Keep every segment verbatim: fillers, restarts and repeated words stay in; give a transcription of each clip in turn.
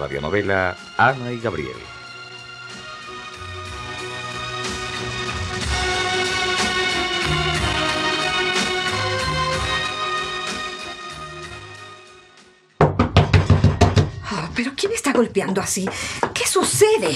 radionovela Ana y Gabriel. Oh, ¿pero quién está golpeando así? ¿Qué sucede?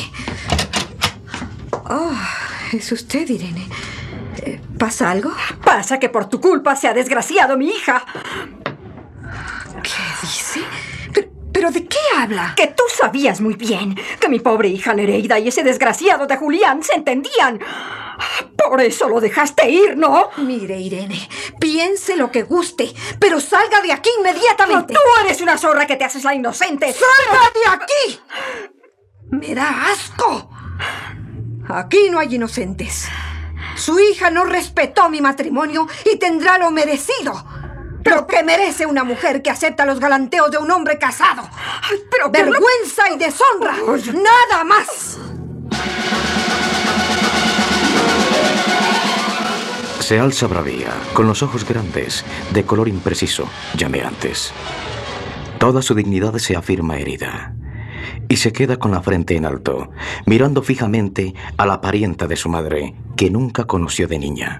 Oh, ¿es usted, Irene? ¿Pasa algo? Pasa que por tu culpa se ha desgraciado mi hija. ¿Qué dice? ¿Pero, pero de qué habla? Que tú sabías muy bien que mi pobre hija Nereida y ese desgraciado de Julián se entendían. Por eso lo dejaste ir, ¿no? Mire, Irene, piense lo que guste, pero salga de aquí inmediatamente. No, tú eres una zorra que te haces la inocente. ¡Salga de aquí! Me da asco. Aquí no hay inocentes. Su hija no respetó mi matrimonio y tendrá lo merecido. Lo que merece una mujer que acepta los galanteos de un hombre casado. Ay, pero vergüenza lo... y deshonra. Oye. Nada más. Se alza bravía, con los ojos grandes, de color impreciso, llameantes. Toda su dignidad se afirma herida. Y se queda con la frente en alto, mirando fijamente a la parienta de su madre, que nunca conoció de niña.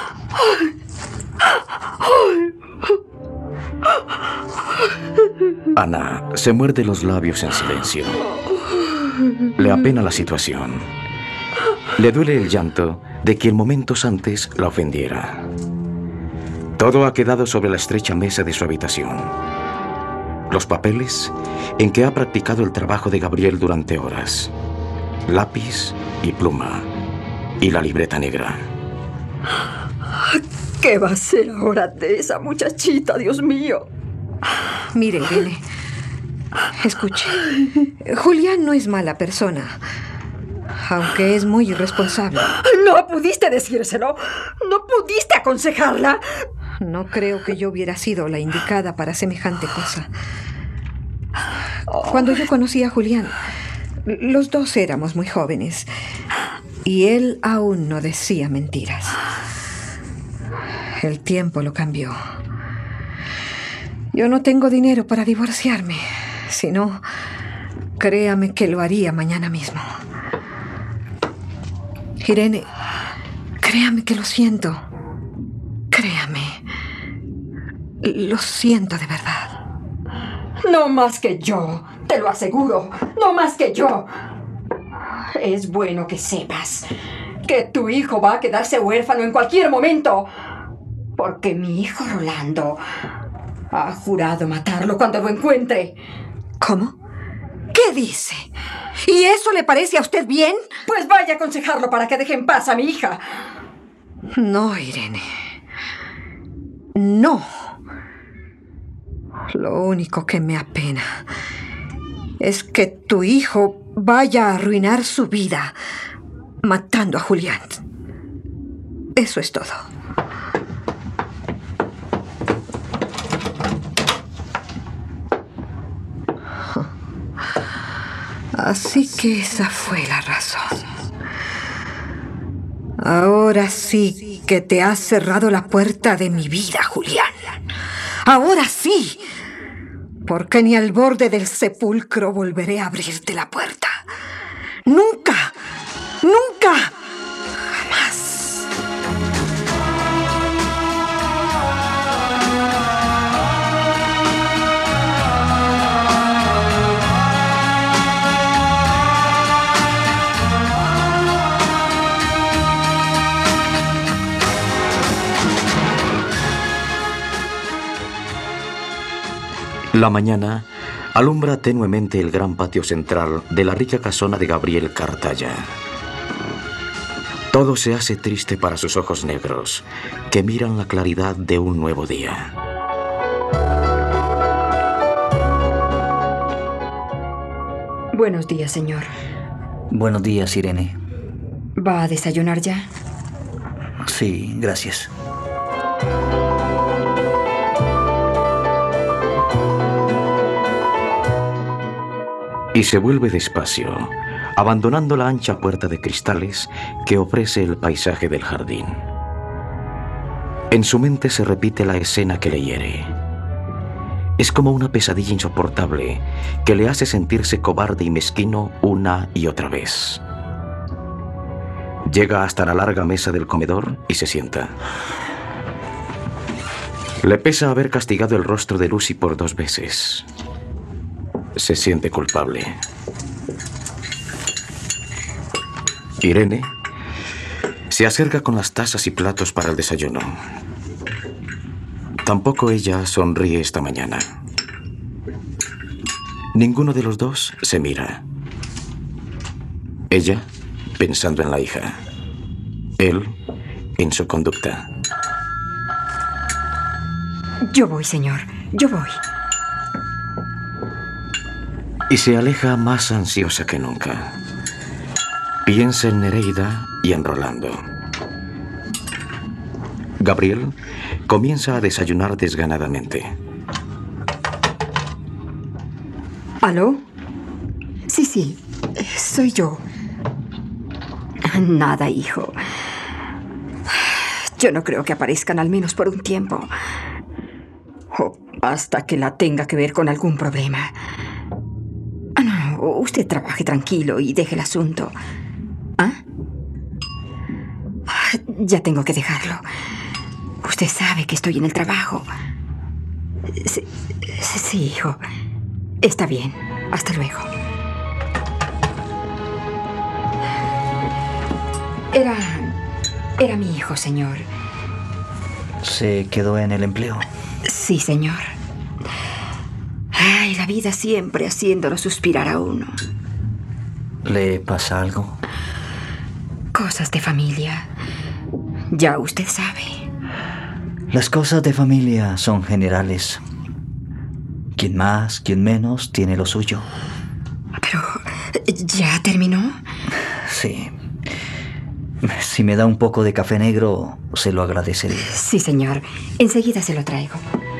Ana se muerde los labios en silencio. Le apena la situación. Le duele el llanto de quien momentos antes la ofendiera. Todo ha quedado sobre la estrecha mesa de su habitación. Los papeles en que ha practicado el trabajo de Gabriel durante horas. Lápiz y pluma. Y la libreta negra. ¿Qué va a ser ahora de esa muchachita, Dios mío? Mire, Irene. Escuche. Julián no es mala persona, aunque es muy irresponsable. No pudiste decírselo. No pudiste aconsejarla. No creo que yo hubiera sido la indicada para semejante cosa. Cuando yo conocí a Julián, los dos éramos muy jóvenes y él aún no decía mentiras. El tiempo lo cambió. Yo no tengo dinero para divorciarme. Si no, créame que lo haría mañana mismo. Irene, créame que lo siento. Créame. Lo siento de verdad. No más que yo, te lo aseguro. No más que yo. Es bueno que sepas que tu hijo va a quedarse huérfano en cualquier momento. Porque mi hijo Rolando ha jurado matarlo cuando lo encuentre. ¿Cómo? ¿Qué dice? ¿Y eso le parece a usted bien? Pues vaya a aconsejarlo para que deje en paz a mi hija. No, Irene. No. Lo único que me apena es que tu hijo vaya a arruinar su vida matando a Julián. Eso es todo. Así que esa fue la razón. Ahora sí que te has cerrado la puerta de mi vida, Julián. Ahora sí. Porque ni al borde del sepulcro volveré a abrirte la puerta. Nunca. Nunca. Jamás. La mañana alumbra tenuemente el gran patio central de la rica casona de Gabriel Cartaya. Todo se hace triste para sus ojos negros, que miran la claridad de un nuevo día. Buenos días, señor. Buenos días, Irene. ¿Va a desayunar ya? Sí, gracias. Y se vuelve despacio, abandonando la ancha puerta de cristales que ofrece el paisaje del jardín. En su mente se repite la escena que le hiere. es como una pesadilla insoportable que le hace sentirse cobarde y mezquino una y otra vez. Llega hasta la larga mesa del comedor y se sienta. Le pesa haber castigado el rostro de Lucy por dos veces. Se siente culpable. Irene se acerca con las tazas y platos para el desayuno. Tampoco ella sonríe esta mañana. Ninguno de los dos se mira. Ella pensando en la hija. Él en su conducta. Yo voy, señor. Yo voy. Y se aleja más ansiosa que nunca. Piensa en Nereida y en Rolando. Gabriel comienza a desayunar desganadamente. ¿Aló? Sí, sí. Soy yo. Nada, hijo. Yo no creo que aparezcan, al menos por un tiempo. O hasta que la tenga que ver con algún problema. Ah, no, usted trabaje tranquilo y deje el asunto. ¿Ah? Ya tengo que dejarlo. Usted sabe que estoy en el trabajo. Sí, sí, hijo. Está bien. Hasta luego. Era... Era mi hijo, señor. ¿Se quedó en el empleo? Sí, señor. Ay, la vida siempre haciéndolo suspirar a uno. ¿Le pasa algo? Cosas de familia. Ya usted sabe. Las cosas de familia son generales. Quien más, quien menos, tiene lo suyo. Pero... ¿ya terminó? Sí. Si me da un poco de café negro, se lo agradeceré. Sí, señor. Enseguida se lo traigo.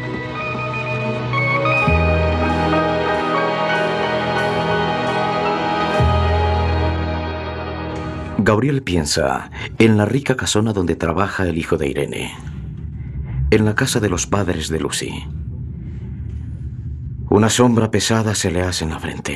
Gabriel piensa en la rica casona donde trabaja el hijo de Irene. En la casa de los padres de Lucy. Una sombra pesada se le hace en la frente.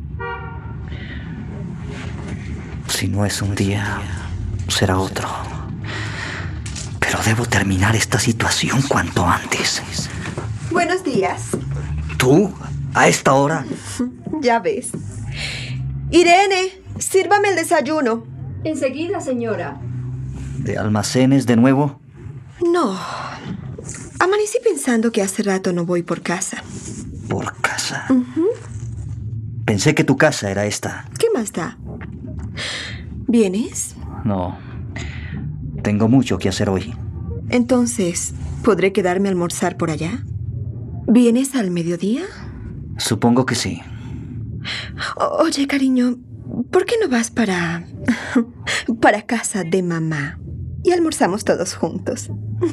Si no es un día, será otro. Pero debo terminar esta situación cuanto antes. Buenos días. ¿Tú? ¿A esta hora? Ya ves. Irene, sírvame el desayuno. Enseguida, señora. ¿De almacenes de nuevo? No. Amanecí pensando que hace rato no voy por casa. ¿Por casa? Uh-huh. Pensé que tu casa era esta. ¿Qué más da? ¿Vienes? No. Tengo mucho que hacer hoy. Entonces, ¿podré quedarme a almorzar por allá? ¿Vienes al mediodía? Supongo que sí. O- Oye, cariño, ¿por qué no vas para... para casa de mamá? Y almorzamos todos juntos.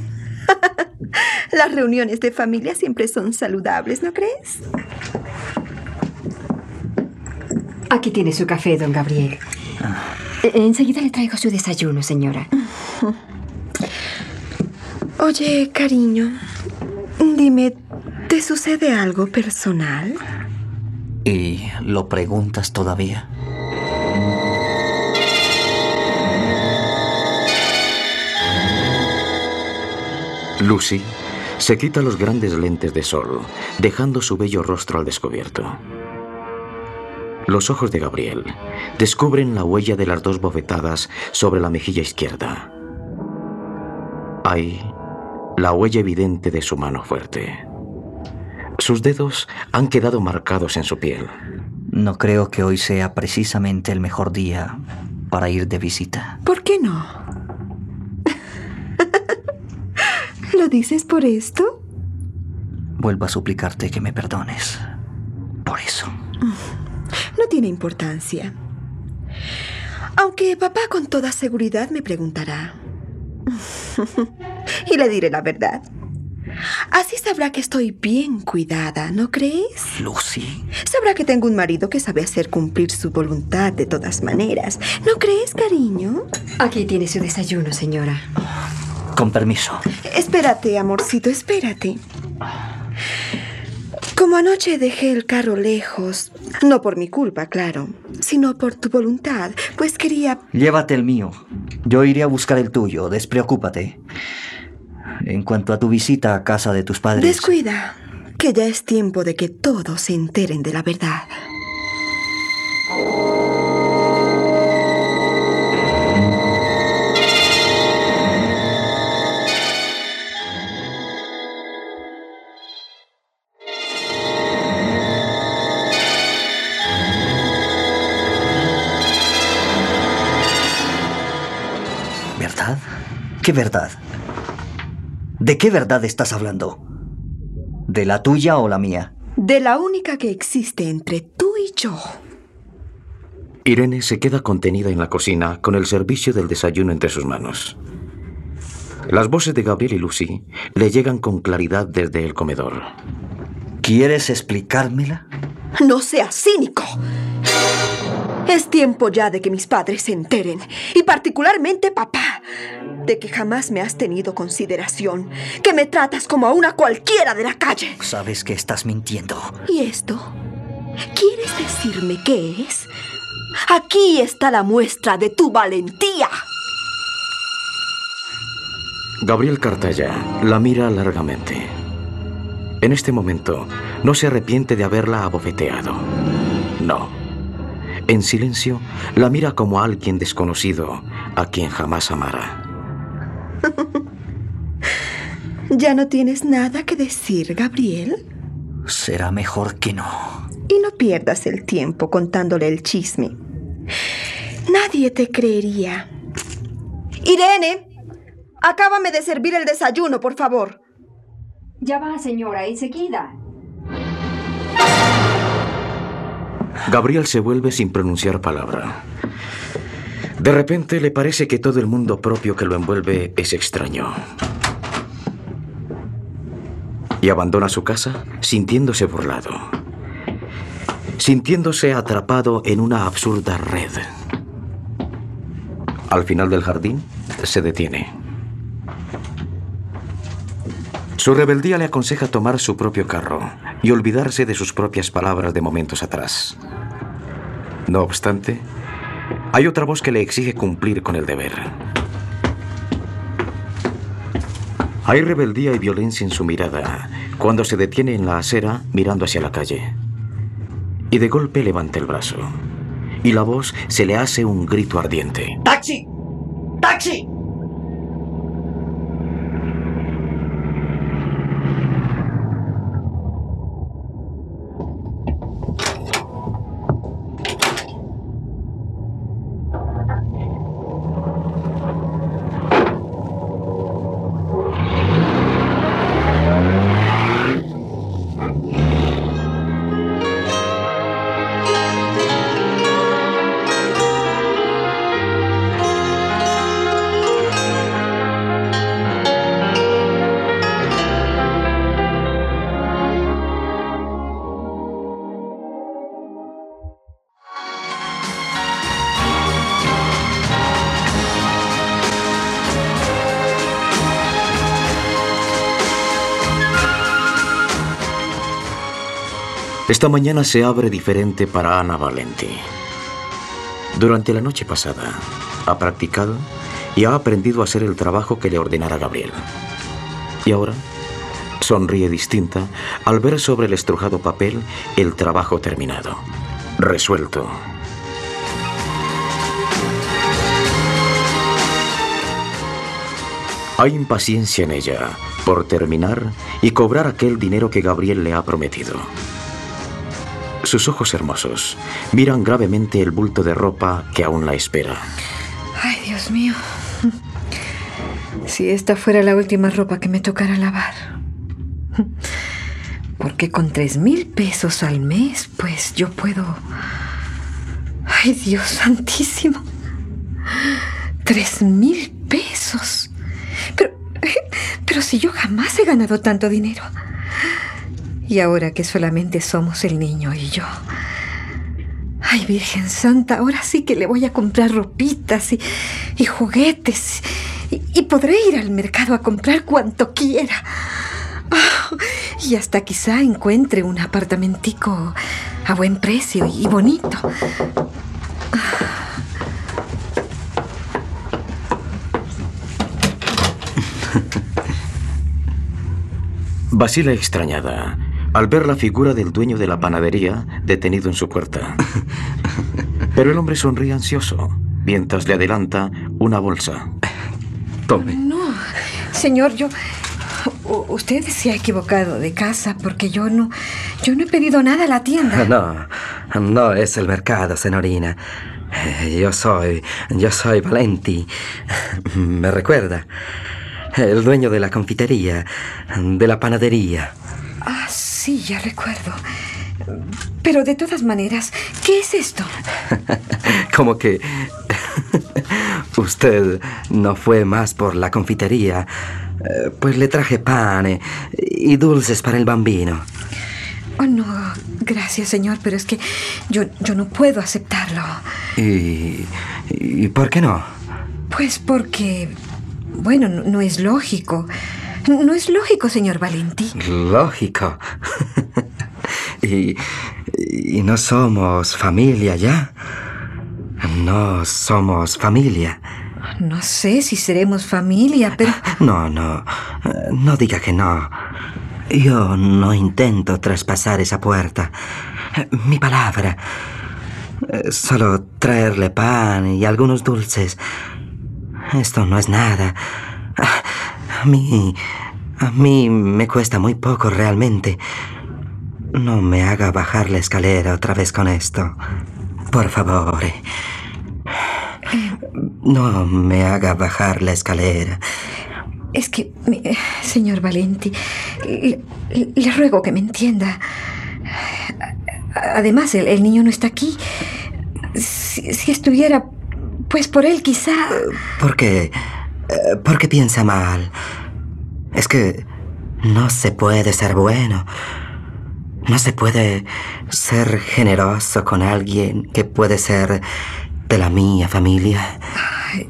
Las reuniones de familia siempre son saludables, ¿no crees? Aquí tiene su café, don Gabriel. Enseguida le traigo su desayuno, señora. Oye, cariño, dime, ¿te sucede algo personal? ¿Y lo preguntas todavía? Lucy se quita los grandes lentes de sol, dejando su bello rostro al descubierto. Los ojos de Gabriel descubren la huella de las dos bofetadas sobre la mejilla izquierda. Hay la huella evidente de su mano fuerte. Sus dedos han quedado marcados en su piel. No creo que hoy sea precisamente el mejor día para ir de visita. ¿Por qué no? ¿Lo dices por esto? Vuelvo a suplicarte que me perdones. Por eso. No tiene importancia. Aunque papá con toda seguridad me preguntará. Y le diré la verdad. Así sabrá que estoy bien cuidada, ¿no crees? Lucy. Sabrá que tengo un marido que sabe hacer cumplir su voluntad de todas maneras. ¿No crees, cariño? Aquí tiene su desayuno, señora. Con permiso. Espérate, amorcito, espérate. Como anoche dejé el carro lejos, no por mi culpa, claro, sino por tu voluntad, pues quería... Llévate el mío. Yo iré a buscar el tuyo, despreocúpate. En cuanto a tu visita a casa de tus padres... Descuida, que ya es tiempo de que todos se enteren de la verdad. ¿Verdad? ¿Qué verdad? ¿De qué verdad estás hablando? ¿De la tuya o la mía? De la única que existe entre tú y yo. Irene se queda contenida en la cocina con el servicio del desayuno entre sus manos. Las voces de Gabriel y Lucy le llegan con claridad desde el comedor. ¿Quieres explicármela? No seas cínico. Es tiempo ya de que mis padres se enteren, y particularmente papá, de que jamás me has tenido consideración, que me tratas como a una cualquiera de la calle. Sabes que estás mintiendo. ¿Y esto? ¿Quieres decirme qué es? Aquí está la muestra de tu valentía. Gabriel Cartaya la mira largamente. En este momento, no se arrepiente de haberla abofeteado. No. En silencio, la mira como a alguien desconocido, a quien jamás amara. ¿Ya no tienes nada que decir, Gabriel? Será mejor que no. Y no pierdas el tiempo contándole el chisme. Nadie te creería. Irene, acábame de servir el desayuno, por favor. Ya va, señora, enseguida. Gabriel se vuelve sin pronunciar palabra. De repente le parece que todo el mundo propio que lo envuelve es extraño. Y abandona su casa sintiéndose burlado, sintiéndose atrapado en una absurda red. Al final del jardín, se detiene. Su rebeldía le aconseja tomar su propio carro y olvidarse de sus propias palabras de momentos atrás. No obstante, hay otra voz que le exige cumplir con el deber. Hay rebeldía y violencia en su mirada cuando se detiene en la acera mirando hacia la calle. Y de golpe levanta el brazo. Y la voz se le hace un grito ardiente. ¡Taxi! ¡Taxi! Esta mañana se abre diferente para Ana Valenti. Durante la noche pasada, ha practicado y ha aprendido a hacer el trabajo que le ordenara Gabriel. Y ahora, sonríe distinta al ver sobre el estrujado papel el trabajo terminado, resuelto. Hay impaciencia en ella por terminar y cobrar aquel dinero que Gabriel le ha prometido. Sus ojos hermosos miran gravemente el bulto de ropa que aún la espera. Ay, Dios mío. Si esta fuera la última ropa que me tocara lavar. Porque con tres mil pesos al mes, pues yo puedo... Ay, Dios santísimo. Tres mil pesos. Pero, pero si yo jamás he ganado tanto dinero. Y ahora que solamente somos el niño y yo. Ay, Virgen Santa, ahora sí que le voy a comprar ropitas y, y juguetes. Y, y podré ir al mercado a comprar cuanto quiera. Ah. Y hasta quizá encuentre un apartamentico a buen precio y bonito. Vacila extrañada al ver la figura del dueño de la panadería detenido en su puerta. Pero el hombre sonríe ansioso mientras le adelanta una bolsa. Tome. No, señor, yo... Usted se ha equivocado de casa porque yo no... Yo no he pedido nada a la tienda. No, no es el mercado, señorina. Yo soy... Yo soy Valenti. ¿Me recuerda? El dueño de la confitería, de la panadería. Ah, sí, ya recuerdo. Pero de todas maneras, ¿qué es esto? Como que... Usted no fue más por la confitería. Pues le traje pan y dulces para el bambino. Oh, no, gracias, señor, pero es que yo, yo no puedo aceptarlo. ¿Y, ¿Y por qué no? Pues porque... Bueno, no, no es lógico. No es lógico, señor Valenti. Lógico. y, y no somos familia ya. No somos familia. No sé si seremos familia, pero... No, no. No diga que no. Yo no intento traspasar esa puerta. Mi palabra. Solo traerle pan y algunos dulces. Esto no es nada. A mí... A mí me cuesta muy poco realmente. No me haga bajar la escalera otra vez con esto. Por favor. No me haga bajar la escalera. Es que, señor Valenti, le, le ruego que me entienda. Además, el, el niño no está aquí. Si, si estuviera, pues por él quizá... ¿Por qué? ¿Por qué piensa mal? Es que no se puede ser bueno. No se puede ser generoso con alguien que puede ser de la mía familia. Ay,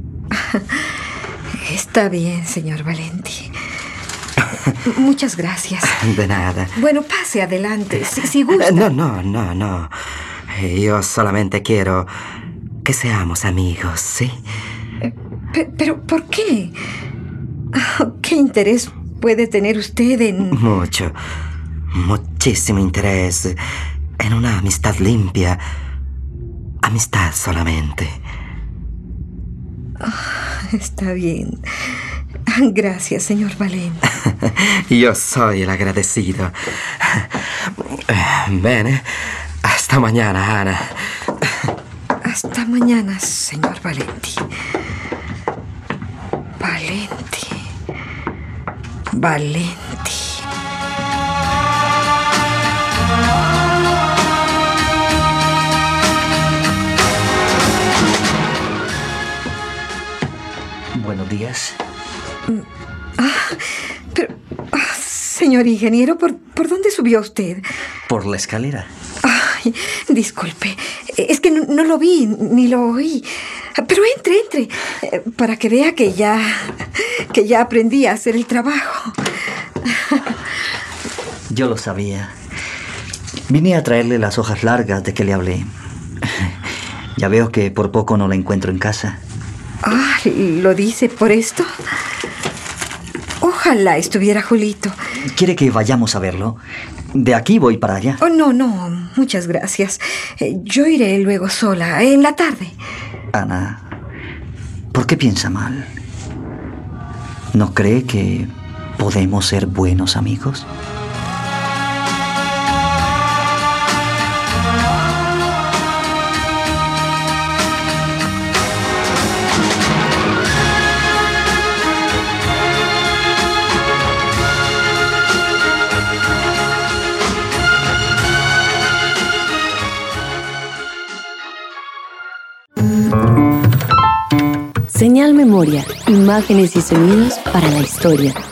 está bien, señor Valenti. Muchas gracias. De nada. Bueno, pase adelante, si, si gusta. No, no, no, no. Yo solamente quiero que seamos amigos, ¿sí? Pero, pero ¿por qué? ¿Qué interés puede tener usted en...? Mucho, muchísimo interés en una amistad limpia. Amistad solamente. Oh, está bien. Gracias, señor Valenti. Yo soy el agradecido. Ven, hasta mañana, Ana. Hasta mañana, señor Valenti. Valenti. Valenti. Buenos días. Ah, pero, ah, señor ingeniero, ¿por, ¿por dónde subió usted? Por la escalera. Ay, disculpe, es que no, no lo vi ni lo oí. Pero entre, entre, eh, para que vea que ya, que ya aprendí a hacer el trabajo. Yo lo sabía. Vine a traerle las hojas largas de que le hablé. Ya veo que por poco no la encuentro en casa. Ah, ¿lo dice por esto? Ojalá estuviera Julito. ¿Quiere que vayamos a verlo? De aquí voy para allá. Oh, no, no, muchas gracias. Eh, yo iré luego sola, en la tarde. Ana, ¿por qué piensa mal? ¿No cree que podemos ser buenos amigos? Señal Memoria, imágenes y sonidos para la historia.